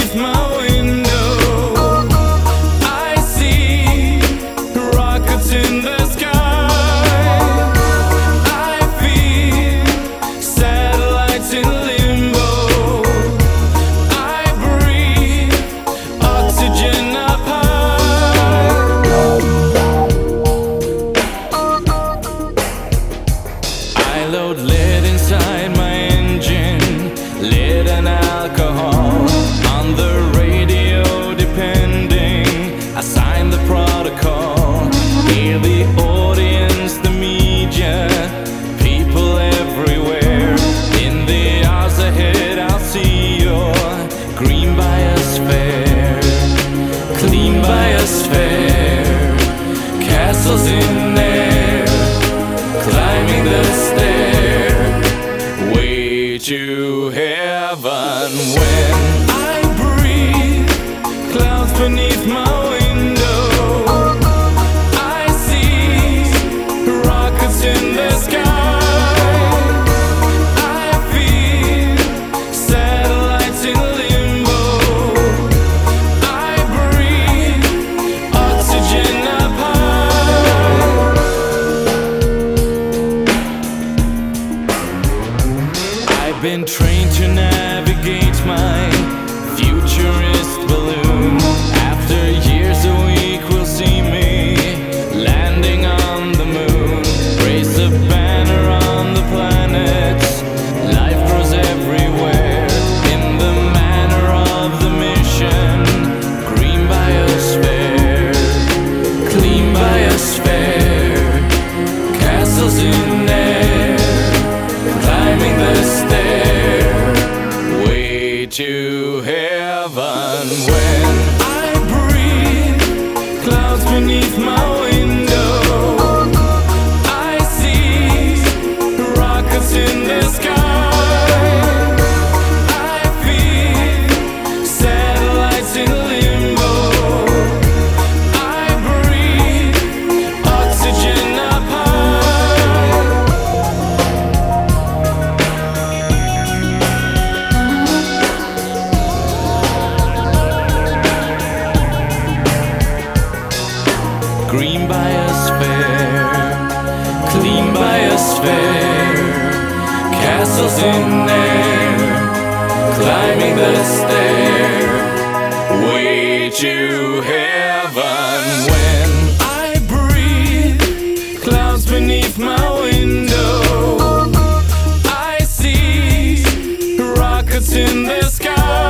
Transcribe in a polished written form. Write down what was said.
beneath my window. I see rockets in the sky. I feel satellites in limbo. I breathe oxygen up high. I load lead inside my engine, lead and alcohol on the radio, depending. I sign the protocol. Hear the audience, the media, people everywhere. In the hours ahead, I'll see your green biosphere, clean biosphere, castles in air, climbing the stair, way to heaven. When I breathe clouds beneath my window, I see rockets in the sky. I feel satellites in limbo. I breathe oxygen up high. I've been trained to navigate my futurist balloon. After years a week will see me landing on the moon. Raise a banner on the planets. Life grows everywhere in the manner of the mission. Green biosphere, clean biosphere, castles in air, climbing the stair, way to heaven. When I breathe clouds beneath my window, I see rockets in the sky. I feel satellites in limbo. I breathe oxygen up high. Green biosphere, clean biosphere, castles in air, climbing the stair, way to heaven. When I breathe clouds beneath my window, I see rockets in the sky.